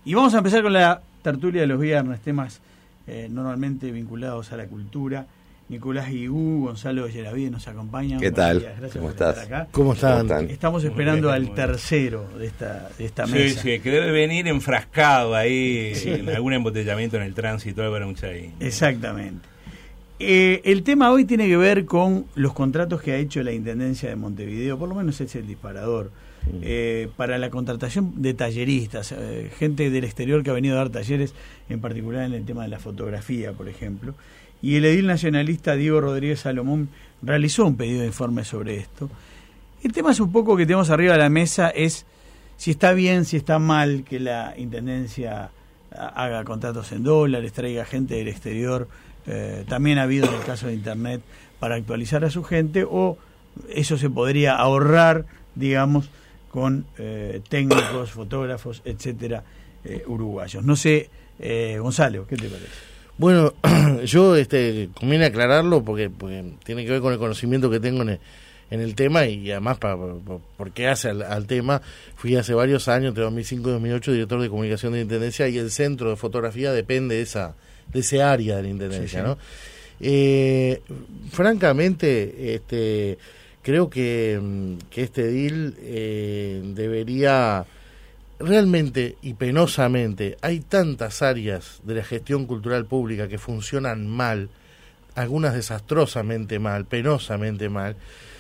Y vamos a empezar con la tertulia de los viernes, temas normalmente vinculados a la cultura. Nicolás Guigú, Gonzalo Yeraví nos acompañan. ¿Qué tal? Gracias ¿Cómo por estás? estar acá. ¿Cómo están? Estamos esperando al tercero de esta mesa. Sí, que debe venir enfrascado ahí en algún embotellamiento en el tránsito, Álvaro Muchaín. Exactamente. El tema hoy tiene que ver con los contratos que ha hecho la Intendencia de Montevideo, por lo menos es el disparador, para la contratación de talleristas, gente del exterior que ha venido a dar talleres, en particular en el tema de la fotografía, por ejemplo. Y el edil nacionalista Diego Rodríguez Salomón realizó un pedido de informe sobre esto. El tema es un poco que tenemos arriba de la mesa, es si está bien, si está mal que la Intendencia haga contratos en dólares, traiga gente del exterior. También ha habido en el caso de Internet para actualizar a su gente, o eso se podría ahorrar, digamos, con técnicos, fotógrafos, etcétera, uruguayos. No sé, Gonzalo, ¿qué te parece? Bueno, yo conviene aclararlo porque tiene que ver con el conocimiento que tengo en el tema, y además porque hace al tema. Fui hace varios años, entre 2005 y 2008, director de comunicación de la Intendencia, y el centro de fotografía depende de ese área de la Intendencia, sí. ¿No? Francamente, creo que este edil debería... Realmente y penosamente, hay tantas áreas de la gestión cultural pública que funcionan mal, algunas desastrosamente mal, penosamente mal,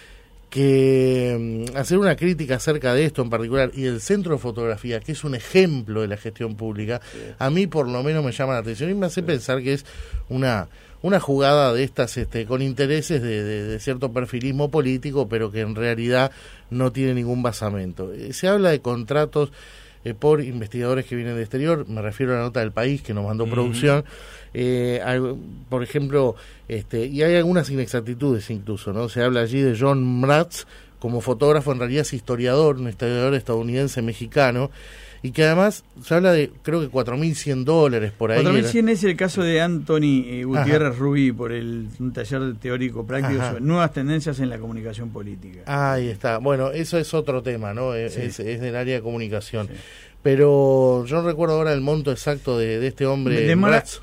que hacer una crítica acerca de esto en particular, y el Centro de Fotografía, que es un ejemplo de la gestión pública, a mí por lo menos me llama la atención y me hace pensar que es una jugada de estas con intereses de cierto perfilismo político, pero que en realidad no tiene ningún basamento. Se habla de contratos por investigadores que vienen del exterior, me refiero a la nota del País que nos mandó producción, por ejemplo, y hay algunas inexactitudes incluso, ¿no? Se habla allí de John Mratz como fotógrafo, en realidad es historiador, un historiador estadounidense mexicano, y que además se habla de, creo que $4.100 por ahí. 4.100 es el caso de Anthony Gutiérrez Rubí, por un taller teórico práctico sobre nuevas tendencias en la comunicación política. Ahí está. Bueno, eso es otro tema, ¿no? Sí. Es del área de comunicación. Sí. Pero yo no recuerdo ahora el monto exacto de este hombre. De Mratz,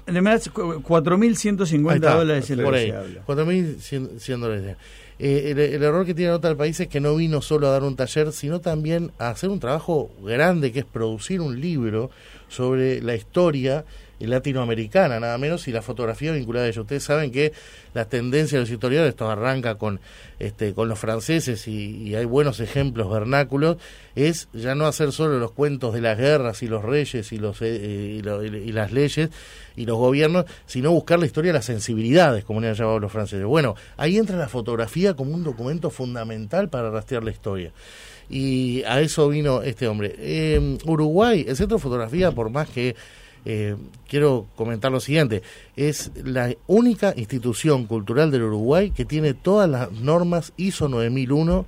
$4.150 el por que ahí. se habla. $4.100. El error que tiene la nota del País es que no vino solo a dar un taller, sino también a hacer un trabajo grande, que es producir un libro sobre la historia latinoamericana, nada menos, y la fotografía vinculada a ello. Ustedes saben que las tendencias de los historiadores, esto arranca con los franceses, y hay buenos ejemplos vernáculos, es ya no hacer solo los cuentos de las guerras y los reyes y las leyes y los gobiernos, sino buscar la historia de las sensibilidades, como le han llamado los franceses. Bueno, ahí entra la fotografía como un documento fundamental para rastrear la historia. Y a eso vino este hombre. Uruguay, el Centro de Fotografía, por más que quiero comentar lo siguiente, es la única institución cultural del Uruguay que tiene todas las normas ISO 9001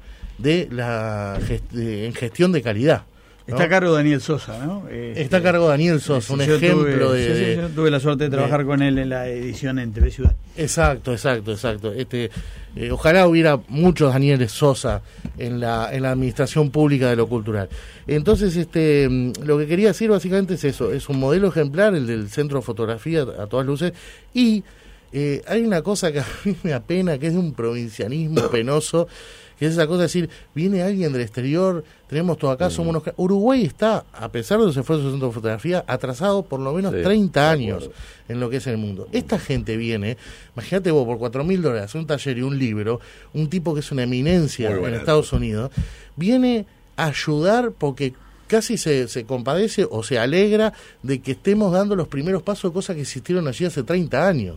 en gestión de calidad, ¿no? Está a cargo Daniel Sosa, ¿no? Está a cargo Daniel Sosa, un ejemplo yo tuve la suerte de trabajar con él en la edición en TV Ciudad. Exacto. Ojalá hubiera muchos Danieles Sosa en la administración pública de lo cultural. Entonces, lo que quería decir básicamente es eso, es un modelo ejemplar, el del Centro de Fotografía a todas luces, y hay una cosa que a mí me apena, que es de un provincianismo penoso, que es esa cosa de decir, viene alguien del exterior, tenemos todo acá, somos unos... Uruguay está, a pesar de los esfuerzos del Centro de Fotografía, atrasado por lo menos 30 años en lo que es el mundo. Esta gente viene, imagínate vos, por $4.000, un taller y un libro, un tipo que es una eminencia en Estados Unidos, viene a ayudar porque casi se compadece o se alegra de que estemos dando los primeros pasos de cosas que existieron allí hace 30 años.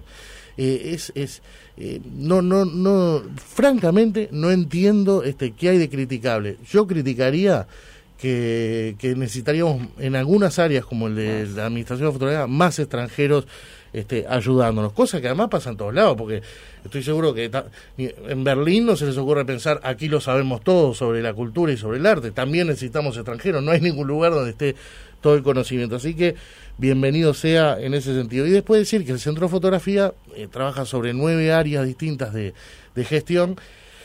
Francamente no entiendo qué hay de criticable. Yo criticaría que necesitaríamos en algunas áreas como el de la administración de fotografía más extranjeros ayudándonos, cosa que además pasa en todos lados, porque estoy seguro que en Berlín no se les ocurre pensar aquí lo sabemos todo sobre la cultura y sobre el arte, también necesitamos extranjeros, no hay ningún lugar donde esté todo el conocimiento, así que bienvenido sea en ese sentido. Y después decir que el Centro de Fotografía trabaja sobre 9 áreas distintas de gestión,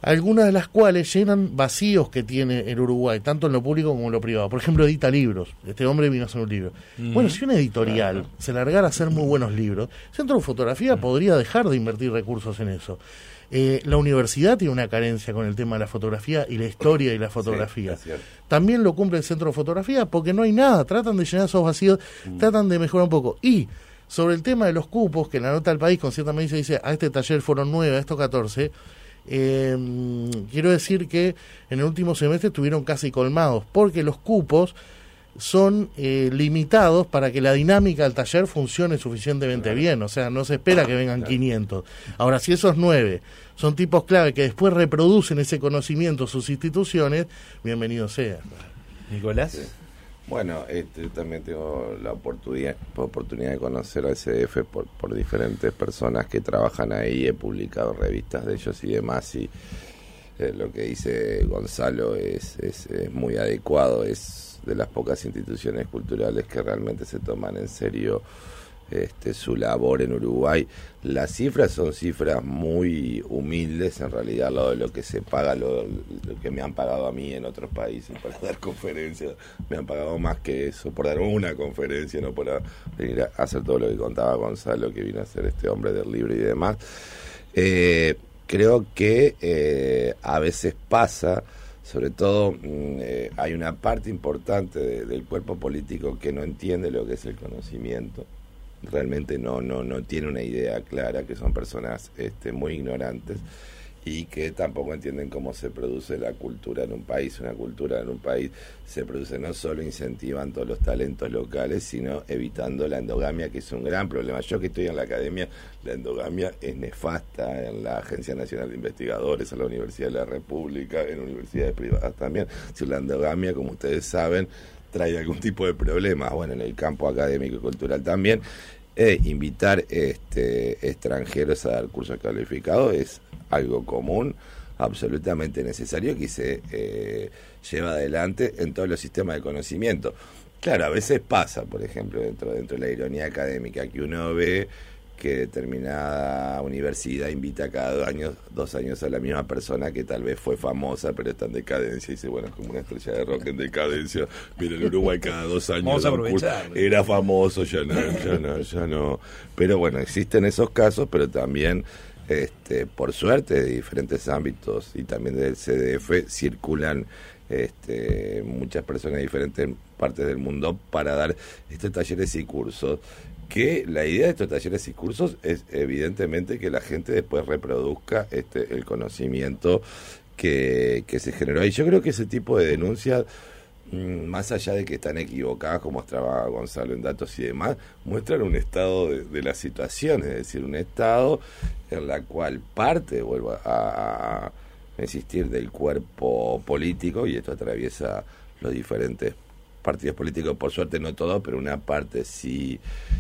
algunas de las cuales llenan vacíos que tiene el Uruguay, tanto en lo público como en lo privado. Por ejemplo, edita libros. Este hombre vino a hacer un libro. Bueno, si una editorial se largara a hacer muy buenos libros, Centro de Fotografía podría dejar de invertir recursos en eso. La universidad tiene una carencia con el tema de la fotografía y la historia y la fotografía. Sí, también lo cumple el Centro de Fotografía porque no hay nada. Tratan de llenar esos vacíos, tratan de mejorar un poco. Y sobre el tema de los cupos, que en la nota del país con cierta medida dice, a este taller fueron 9, a estos 14... quiero decir que en el último semestre estuvieron casi colmados porque los cupos son limitados para que la dinámica del taller funcione suficientemente bien, o sea, no se espera que vengan 500. Ahora, si esos 9 son tipos clave que después reproducen ese conocimiento sus instituciones, bienvenido sea. Nicolás. Sí. Bueno, también tengo la oportunidad de conocer al CDF por diferentes personas que trabajan ahí, he publicado revistas de ellos y demás, y lo que dice Gonzalo es muy adecuado, es de las pocas instituciones culturales que realmente se toman en serio su labor en Uruguay. Las cifras son cifras muy humildes, en realidad, lo que se paga, lo que me han pagado a mí en otros países para dar conferencias, me han pagado más que eso, por dar una conferencia, no por venir a hacer todo lo que contaba Gonzalo, que vino a hacer este hombre del libro y demás. Creo que a veces pasa, sobre todo hay una parte importante del cuerpo político que no entiende lo que es el conocimiento. Realmente no tiene una idea clara, que son personas muy ignorantes y que tampoco entienden cómo se produce la cultura en un país. Una cultura en un país se produce no solo incentivando los talentos locales, sino evitando la endogamia, que es un gran problema. Yo que estoy en la academia, la endogamia es nefasta en la Agencia Nacional de Investigadores, en la Universidad de la República, en universidades privadas también. Si la endogamia, como ustedes saben, trae algún tipo de problema, bueno, en el campo académico y cultural también. Invitar extranjeros a dar cursos calificados es algo común, absolutamente necesario, que se lleva adelante en todos los sistemas de conocimiento. Claro, a veces pasa, por ejemplo, dentro de la ironía académica, que uno ve que determinada universidad invita cada 2 años a la misma persona que tal vez fue famosa pero está en decadencia, y dice, bueno, es como una estrella de rock en decadencia. Mira, el Uruguay cada 2 años vamos a aprovechar. Era famoso, ya no. Pero bueno, existen esos casos, pero también por suerte de diferentes ámbitos y también del CDF circulan muchas personas de diferentes partes del mundo para dar estos talleres y cursos, que la idea de estos talleres y cursos es evidentemente que la gente después reproduzca el conocimiento que se generó ahí. Yo creo que ese tipo de denuncias, más allá de que están equivocadas, como mostraba Gonzalo en datos y demás, muestran un estado de la situación, es decir, un estado en la cual parte, vuelvo a insistir, del cuerpo político, y esto atraviesa los diferentes partidos políticos, por suerte no todos, pero una parte sí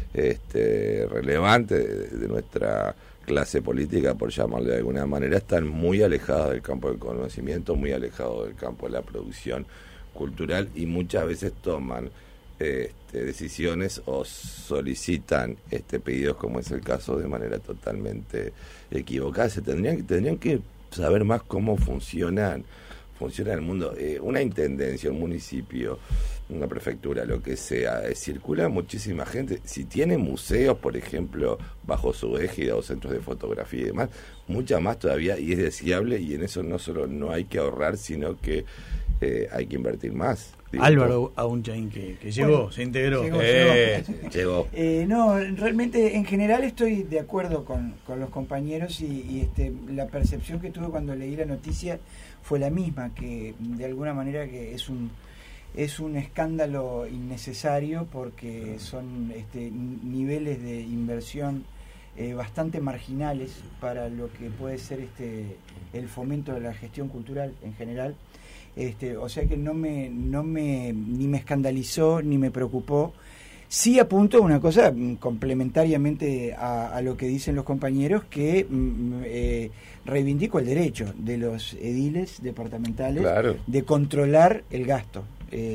relevante de nuestra clase política, por llamarle de alguna manera, están muy alejadas del campo del conocimiento, muy alejados del campo de la producción cultural, y muchas veces toman decisiones o solicitan pedidos, como es el caso, de manera totalmente equivocada. Tendrían que saber más cómo funciona el mundo. Una intendencia, un municipio, una prefectura, lo que sea, circula muchísima gente. Si tiene museos, por ejemplo, bajo su égida, o centros de fotografía y demás, mucha más todavía, y es deseable, y en eso no solo no hay que ahorrar, sino que hay que invertir más. Álvaro Aunchain, que llegó, bueno, se integró. Llegó. No, realmente en general estoy de acuerdo con los compañeros, y la percepción que tuve cuando leí la noticia fue la misma, que de alguna manera que es un escándalo innecesario, porque son niveles de inversión bastante marginales para lo que puede ser el fomento de la gestión cultural en general. O sea que ni me escandalizó ni me preocupó. Sí apunto una cosa complementariamente a lo que dicen los compañeros, que reivindico el derecho de los ediles departamentales, claro, de controlar el gasto,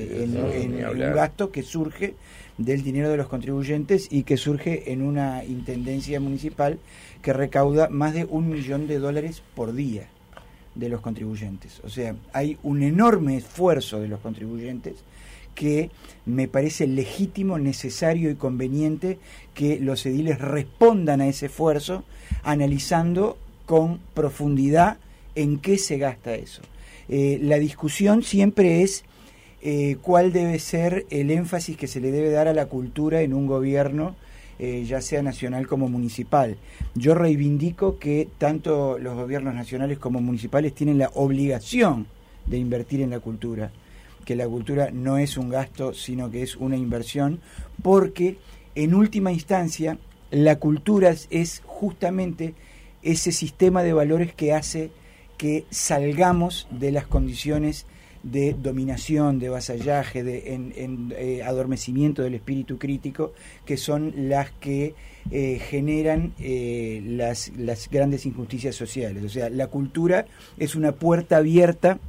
un gasto que surge del dinero de los contribuyentes y que surge en una intendencia municipal que recauda más de $1 millón por día de los contribuyentes. O sea, hay un enorme esfuerzo de los contribuyentes que me parece legítimo, necesario y conveniente que los ediles respondan a ese esfuerzo, analizando con profundidad en qué se gasta eso. La discusión siempre es cuál debe ser el énfasis que se le debe dar a la cultura en un gobierno, ya sea nacional como municipal. Yo reivindico que tanto los gobiernos nacionales como municipales tienen la obligación de invertir en la cultura, que la cultura no es un gasto, sino que es una inversión, porque en última instancia la cultura es justamente ese sistema de valores que hace que salgamos de las condiciones de dominación, de vasallaje, de adormecimiento del espíritu crítico, que son las que generan las grandes injusticias sociales. O sea, la cultura es una puerta abierta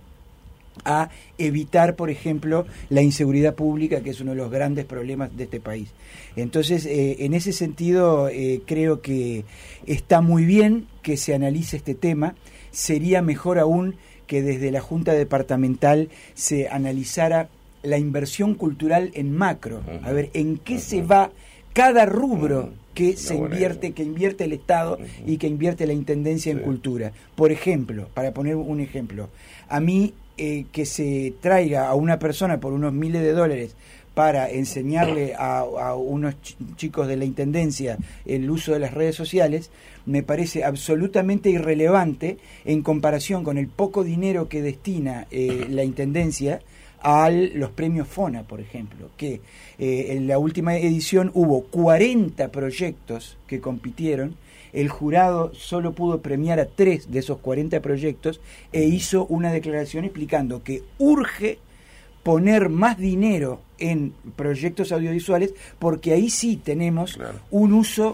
a evitar, por ejemplo, la inseguridad pública, que es uno de los grandes problemas de este país. Entonces, en ese sentido, creo que está muy bien que se analice este tema. Sería mejor aún que desde la Junta Departamental se analizara la inversión cultural en macro, a ver en qué se va cada rubro que se invierte, que invierte el Estado y que invierte la Intendencia en cultura. Por ejemplo, para poner un ejemplo, a mí que se traiga a una persona por unos miles de dólares para enseñarle a unos chicos de la Intendencia el uso de las redes sociales, me parece absolutamente irrelevante en comparación con el poco dinero que destina la Intendencia a los premios FONA, por ejemplo, que en la última edición hubo 40 proyectos que compitieron. El jurado solo pudo premiar a 3 de esos 40 proyectos e hizo una declaración explicando que urge poner más dinero en proyectos audiovisuales, porque ahí sí tenemos un uso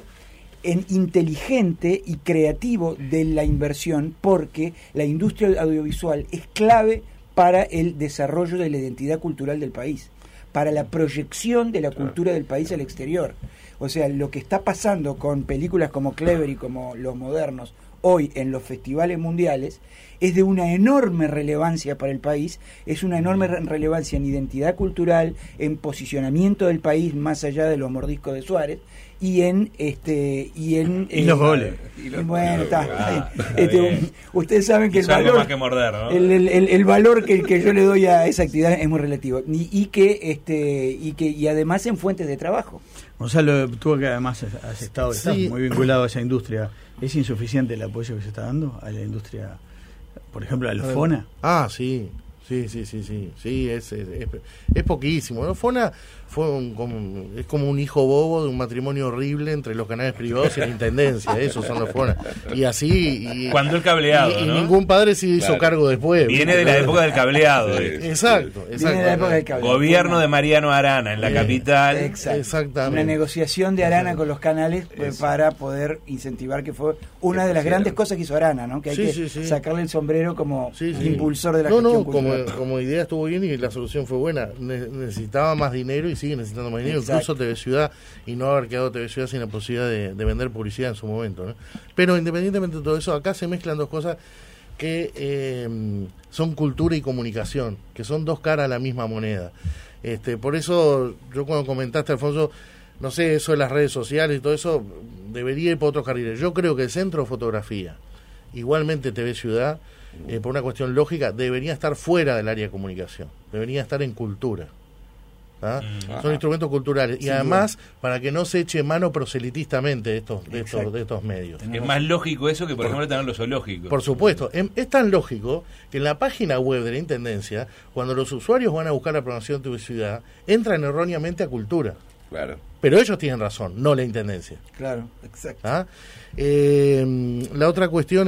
inteligente y creativo de la inversión, porque la industria audiovisual es clave para el desarrollo de la identidad cultural del país, para la proyección de la cultura del país al exterior. O sea, lo que está pasando con películas como Clever y como Los Modernos hoy en los festivales mundiales es de una enorme relevancia para el país, es una enorme relevancia en identidad cultural, en posicionamiento del país más allá de los mordiscos de Suárez y en los goles. Bueno, está bien. Ustedes saben que el valor más que morder, ¿no? el valor que yo le doy a esa actividad es muy relativo y además en fuentes de trabajo. Gonzalo, tú que además estás muy vinculado a esa industria, ¿es insuficiente el apoyo que se está dando a la industria, por ejemplo, a los FONA? Sí, es poquísimo, ¿no? FONA es como un hijo bobo de un matrimonio horrible entre los canales privados y la Intendencia, esos son los FONA. Y así... Cuando el cableado, y ¿no? ningún padre se hizo cargo después. Viene de la época del cableado. Exacto. Viene de la época del cableado. Gobierno de Mariano Arana en la capital. Exactamente. Una negociación de Arana con los canales para poder incentivar, que fue una de las grandes cosas que hizo Arana, ¿no? Que hay que sacarle el sombrero como impulsor de la gestión cultural. Como idea estuvo bien y la solución fue buena. Necesitaba más dinero y sigue necesitando más dinero. Exacto. Incluso TV Ciudad, y no haber quedado TV Ciudad sin la posibilidad de vender publicidad en su momento, ¿no? Pero independientemente de todo eso, acá se mezclan dos cosas que son cultura y comunicación, que son dos caras a la misma moneda. Por eso, yo cuando comentaste, Alfonso, no sé, eso de las redes sociales y todo eso, debería ir por otros carriles. Yo creo que el Centro de Fotografía, igualmente TV Ciudad, por una cuestión lógica, debería estar fuera del área de comunicación, debería estar en cultura. Son instrumentos culturales y además para que no se eche mano proselitistamente de estos medios. Es más lógico eso que por ejemplo tener los zoológicos. Por supuesto, es tan lógico que en la página web de la Intendencia, cuando los usuarios van a buscar la programación de ciudad, entran erróneamente a cultura. Claro. Pero ellos tienen razón, no la Intendencia. Claro, exacto. La otra cuestión,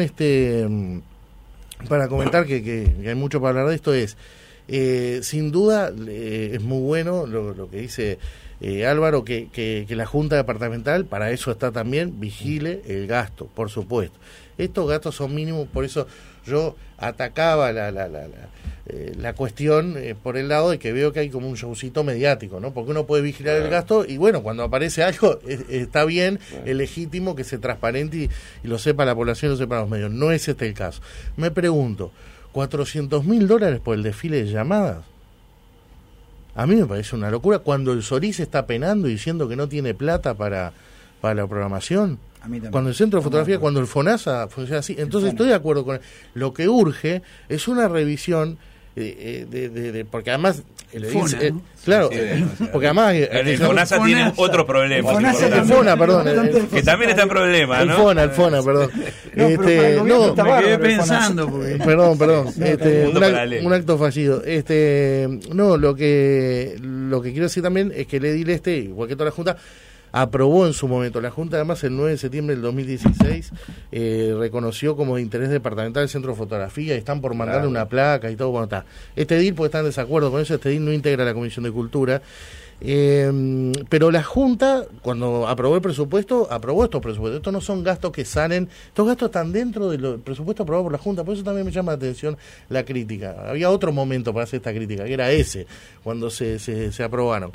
para comentar que hay mucho para hablar de esto es, sin duda es muy bueno lo que dice Álvaro, que la Junta Departamental, para eso está también, vigile el gasto, por supuesto. Estos gastos son mínimos, por eso yo atacaba la cuestión por el lado de que veo que hay como un showcito mediático, ¿no? Porque uno puede vigilar el gasto y bueno, cuando aparece algo está bien, es legítimo que se transparente y lo sepa la población, lo sepa los medios. No es este el caso. Me pregunto, $400.000 por el desfile de llamadas. A mí me parece una locura cuando el Solís está penando y diciendo que no tiene plata para la programación. A mí también. Cuando el Centro de Fotografía, cuando el FONASA funciona así. Entonces estoy de acuerdo con él. Lo que urge es una revisión porque además claro, porque además el FONASA tiene otro problema. El FONA, perdón, que también está en problema, ¿no? El FONA, perdón. Me quedé pensando perdón, un acto fallido. Lo que quiero decir también es que el edil igual que toda la Junta, aprobó en su momento. La Junta, además, el 9 de septiembre del 2016 reconoció como de interés departamental el Centro de Fotografía y están por mandarle una placa y todo. Bueno, está. Este edil, porque está en desacuerdo con eso, este edil no integra la Comisión de Cultura. Pero la Junta, cuando aprobó el presupuesto, aprobó estos presupuestos. Estos no son gastos que salen, estos gastos están dentro del presupuesto aprobado por la Junta. Por eso también me llama la atención la crítica. Había otro momento para hacer esta crítica, que era ese, cuando se aprobaron.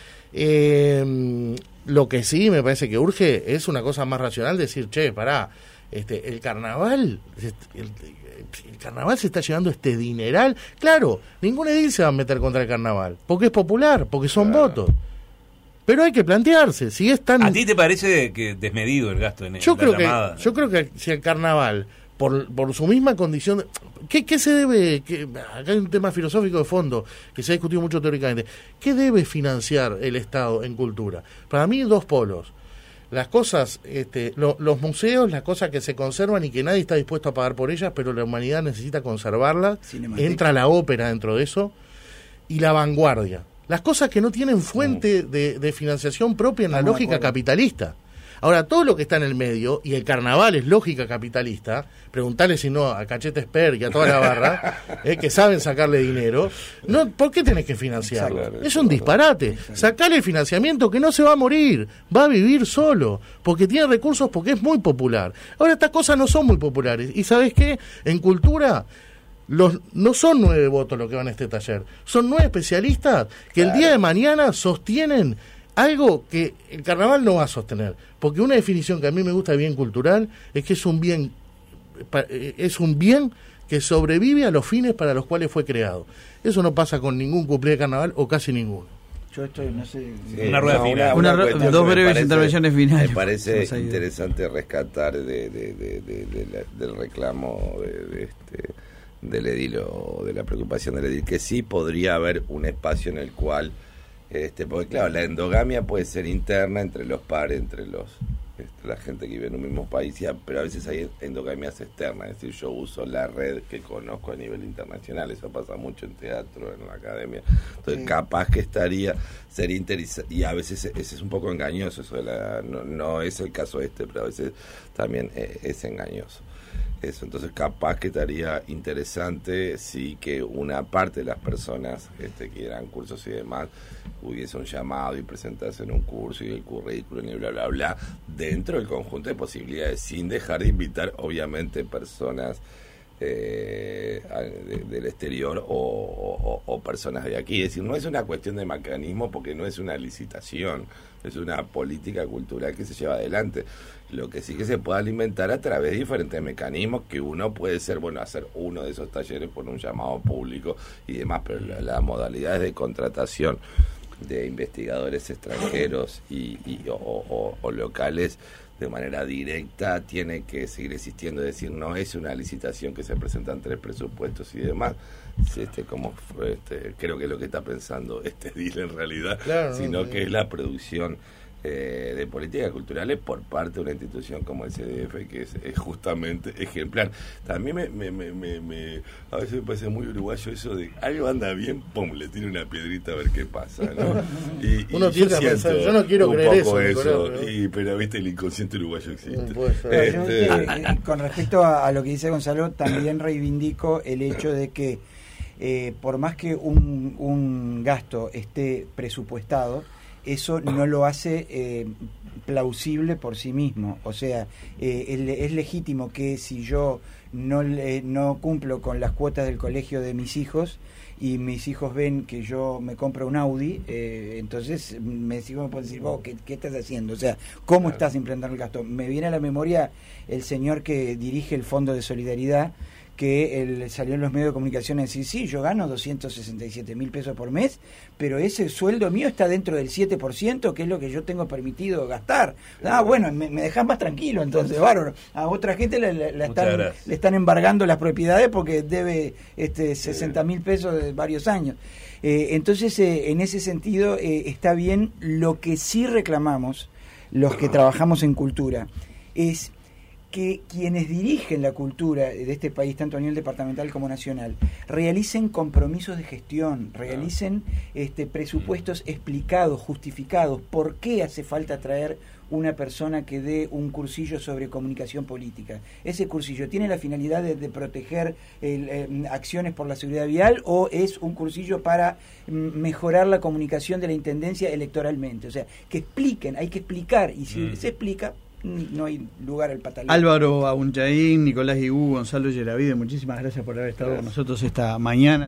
Lo que sí me parece que urge es una cosa más racional, decir, pará, el carnaval se está llevando este dineral. Claro, ningún edil se va a meter contra el carnaval, porque es popular, porque son votos. Pero hay que plantearse, si es tan... ¿A ti te parece que desmedido el gasto en yo creo que si el carnaval, por su misma condición... ¿Qué se debe? Acá hay un tema filosófico de fondo que se ha discutido mucho teóricamente. ¿Qué debe financiar el Estado en cultura? Para mí, dos polos. Las cosas, los museos, las cosas que se conservan y que nadie está dispuesto a pagar por ellas, pero la humanidad necesita conservarlas. Entra la ópera dentro de eso. Y la vanguardia. Las cosas que no tienen fuente de financiación propia en la lógica capitalista. Ahora, todo lo que está en el medio, y el carnaval es lógica capitalista, preguntarle si no a Cachete Esper y a toda la barra, que saben sacarle dinero, no, ¿por qué tenés que financiarlo? Exacto, es un disparate. Exacto. Sacale el financiamiento, que no se va a morir, va a vivir solo, porque tiene recursos, porque es muy popular. Ahora, estas cosas no son muy populares. ¿Y sabés qué? En cultura... no son 9 votos los que van a este taller, son 9 especialistas que el día de mañana sostienen algo que el carnaval no va a sostener, porque una definición que a mí me gusta de bien cultural es que es un bien que sobrevive a los fines para los cuales fue creado. Eso no pasa con ningún cumple de carnaval o casi ninguno. Yo estoy, no sé... una rueda final. Dos breves intervenciones finales. Me parece interesante rescatar del reclamo del edil o de la preocupación del edil, que sí podría haber un espacio en el cual... porque claro, la endogamia puede ser interna entre los pares, entre la gente que vive en un mismo país, pero a veces hay endogamias externas, es decir, yo uso la red que conozco a nivel internacional, eso pasa mucho en teatro, en la academia, entonces capaz que sería interesante, y a veces ese es un poco engañoso, eso no es el caso pero a veces también es engañoso. Eso, entonces capaz que estaría interesante sí que una parte de las personas que dan cursos y demás hubiese un llamado y presentarse en un curso y el currículum y bla bla bla dentro del conjunto de posibilidades, sin dejar de invitar obviamente personas del exterior o personas de aquí. Es decir, no es una cuestión de mecanismo porque no es una licitación, es una política cultural que se lleva adelante. Lo que sí que se puede alimentar a través de diferentes mecanismos, que uno puede ser, hacer uno de esos talleres por un llamado público y demás, pero las modalidades de contratación de investigadores extranjeros o locales de manera directa tiene que seguir existiendo, es decir, no es una licitación que se presentan 3 presupuestos y demás, creo que es lo que está pensando este edil en realidad, sino que es la producción de políticas culturales por parte de una institución como el CDF, que es justamente ejemplar. También a veces me parece muy uruguayo eso de algo anda bien, pum, le tiro una piedrita a ver qué pasa, ¿no? Uno tiende a pensar, yo no quiero creer eso, ¿no? Pero viste, el inconsciente uruguayo existe. Con respecto a lo que dice Gonzalo, también reivindico el hecho de que por más que un gasto esté presupuestado, eso no lo hace plausible por sí mismo. O sea, es legítimo que si yo no cumplo con las cuotas del colegio de mis hijos y mis hijos ven que yo me compro un Audi, entonces mis hijos me pueden decir, vos, ¿qué estás haciendo? O sea, ¿cómo estás implementando el gasto? Me viene a la memoria el señor que dirige el Fondo de Solidaridad, que él salió en los medios de comunicación a decir, sí, yo gano 267.000 pesos por mes, pero ese sueldo mío está dentro del 7%, que es lo que yo tengo permitido gastar. Bueno, me dejás más tranquilo, entonces, bárbaro. A otra gente le están embargando las propiedades porque debe 60.000 pesos de varios años. Entonces, en ese sentido, está bien. Lo que sí reclamamos, los que trabajamos en cultura, es que quienes dirigen la cultura de este país, tanto a nivel departamental como nacional, realicen compromisos de gestión, realicen presupuestos explicados, justificados. ¿Por qué hace falta traer una persona que dé un cursillo sobre comunicación política? ¿Ese cursillo tiene la finalidad de proteger acciones por la seguridad vial, o es un cursillo para mejorar la comunicación de la intendencia electoralmente? O sea, que expliquen, hay que explicar, y si se explica, no hay lugar al pataleo. Álvaro Aunchaín, Nicolás Guigú, Gonzalo Yeravide, muchísimas gracias por haber estado con nosotros esta mañana.